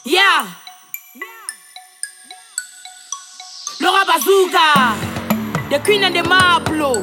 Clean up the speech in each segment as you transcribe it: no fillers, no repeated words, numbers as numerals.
Yeah. Laura Bazooka, the queen and the Mablo.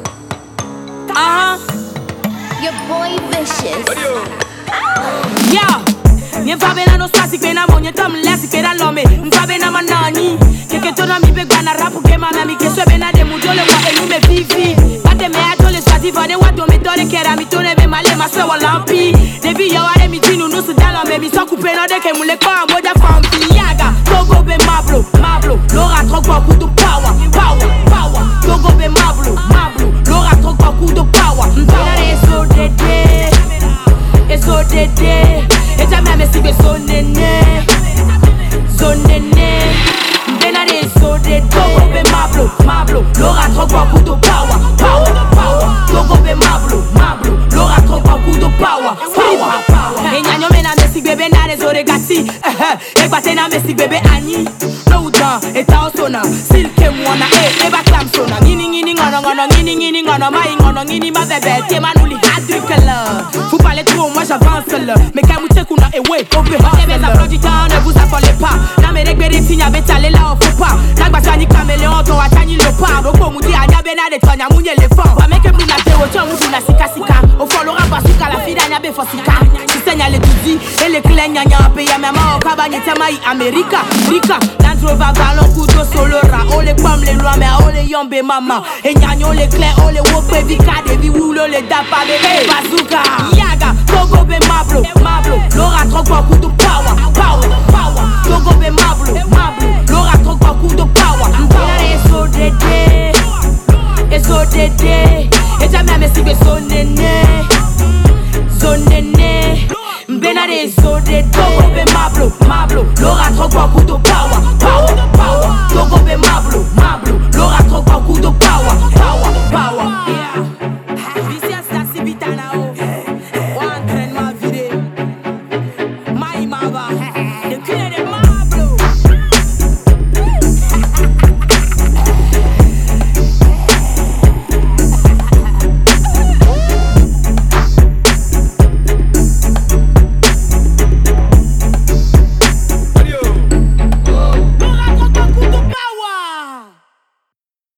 Your boy Vicious. Yeah. Mfabena no static bena monye tam lesi kera lome. Mfabena manani. Keke tona mi be gana rapu ke mama mi keswe bena de mujole wa elu me vivi. Bate me atole swati fane wato me tole kera mi tone be male maswe wa lampi. Debi ya wale mi tinu nusu dalo me mi so coupe no de ke mule kwa moja fampi yaga. Togo be Mablo, Mablo. Laura trok coup de power, power, power. Togo be Mablo, Mablo. Laura trok coup de power. Mpena de so dede. So dede. Et jamais me si be so nene. So nene. Mpena de so dede. Togo be Mablo, Mablo. Laura trok coup de power, power, power. Togo be Mablo, Mablo. Laura trok coup de power, power, power. Et nyanyo mena me si bebe na les oregati. Et bate na me si bebe ani. Et taosona, silke mwana, eba klamsona. Ngini ngono, mai ngono, ngini ma bébé, t'es manouli hadrikala. Vous parlez trop, moi j'avance là. Mais quand vous t'écoutez, ouais, on peut pas. Les applaudissants, ne vous affolez pas. Na me regbere tinya betale là, on faut pas. Nagbasani caméléon, ton atani le pas. Roko mouti anya bena de tonya mounye le fond. Va meke muna teo, tiens mouti na sika sika. Au fond, Laura Bazooka, la fille d'anya be fosika. Si senya le doudi, et le clé nyanya, paye maman, au kabanye temaï, America, Rika. Landrova, ballon, couteau, solora. Oh les pommes, les lois, mais oh les yombe, maman. Et nyagnon, les clés, oh les wopé, vika, des viwulo, les dapa, bébé. Bazooka, yaga, Togo be Mablo, Mablo. Laura trok coup de power, power, power. Togo be Mablo, Mablo. Laura trok coup de power. Mpena so dede. So dede. Et jamais me si be so nene. So nene. Mpena so dede. Togo be Mablo, Mablo. Laura trok coup de power, power, power. Togo be Mablo, Mablo.